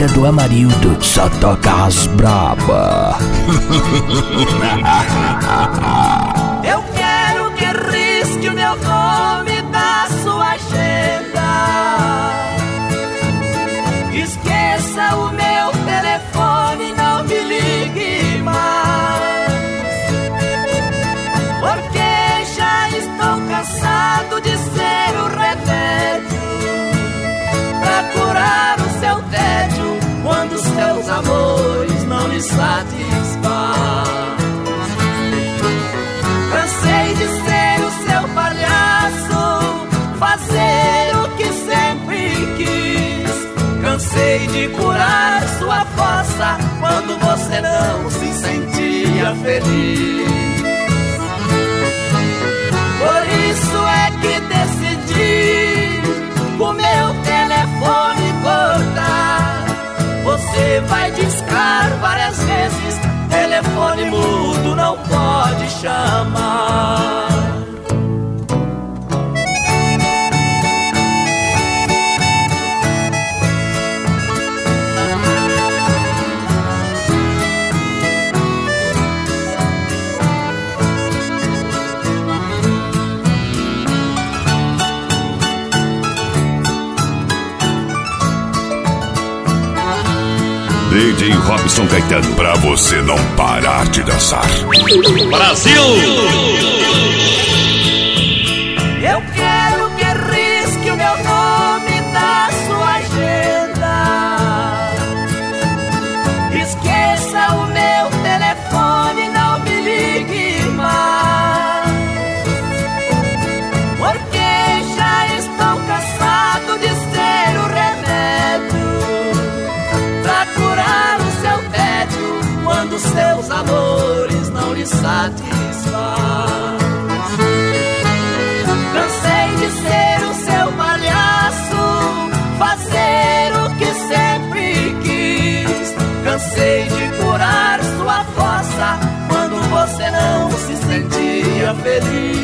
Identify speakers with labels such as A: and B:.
A: música do Amarildo só toca as braba.
B: Eu quero que risque o meu nome da sua agenda. Esqueça o meu telefone, não me ligue mais, porque já estou cansado de ser o remédio pra curar o seu tédio quando seus amores não lhe satisfazem. Cansei de ser o seu palhaço, fazer o que sempre quis. Cansei de curar sua fossa quando você não se sentia feliz. Por isso é que decidi o meu telefone cortar. Você vai discar várias vezes, telefone mudo não pode chamar.
C: DJ Robson Caetano, pra você não parar de dançar. Brasil!
B: Eu quero que risque o meu nome da sua agenda. Esqueça o meu telefone, não me ligue mais, porque já estou cansado de ser o remédio pra curar o seu tédio quando seus amores não lhe satisfazem. Cansei de ser o seu palhaço, fazer o que sempre quis. Cansei de curar sua fossa quando você não se sentia feliz.